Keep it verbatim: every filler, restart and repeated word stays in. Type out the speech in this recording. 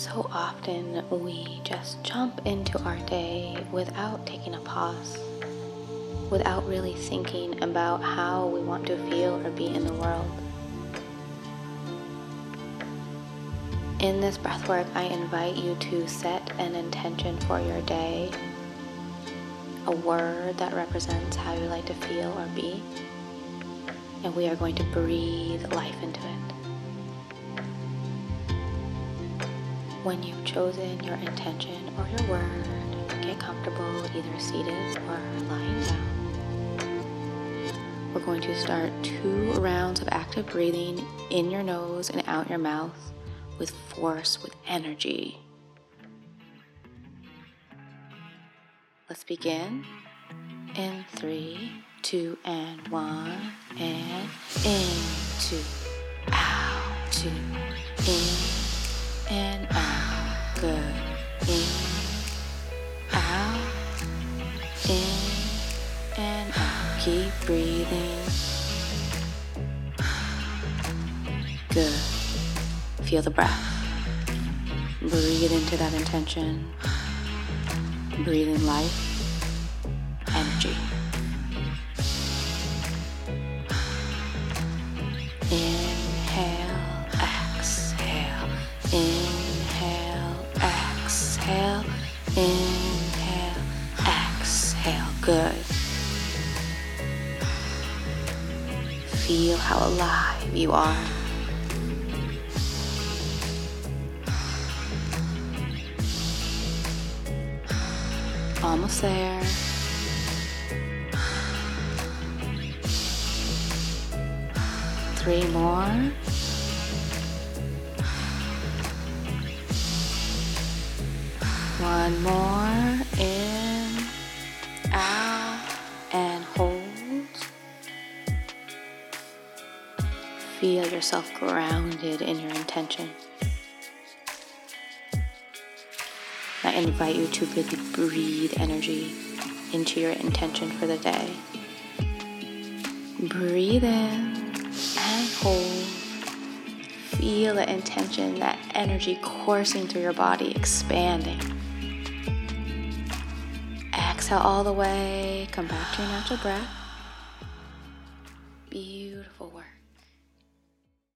So often we just jump into our day without taking a pause, without really thinking about how we want to feel or be in the world. In this breathwork, I invite you to set an intention for your day, a word that represents how you like to feel or be, and we are going to breathe life into it. When you've chosen your intention or your word, get comfortable either seated or lying down. We're going to start two rounds of active breathing in your nose and out your mouth with force, with energy. Let's begin in three, two, and one, and in, two, out, two, in, and out. Good. In, out, in, and out. Keep breathing. Good. Feel the breath. Breathe into that intention. Breathe in life, energy. Inhale, exhale. Inhale, exhale. Inhale, exhale. Good. Feel how alive you are. Almost there. Three more. One more. In, out, and hold. Feel yourself grounded in your intention. I invite you to really breathe energy into your intention for the day. Breathe in and hold. Feel the intention, that energy coursing through your body, expanding. Exhale all the way. Come back to your natural breath. Beautiful work.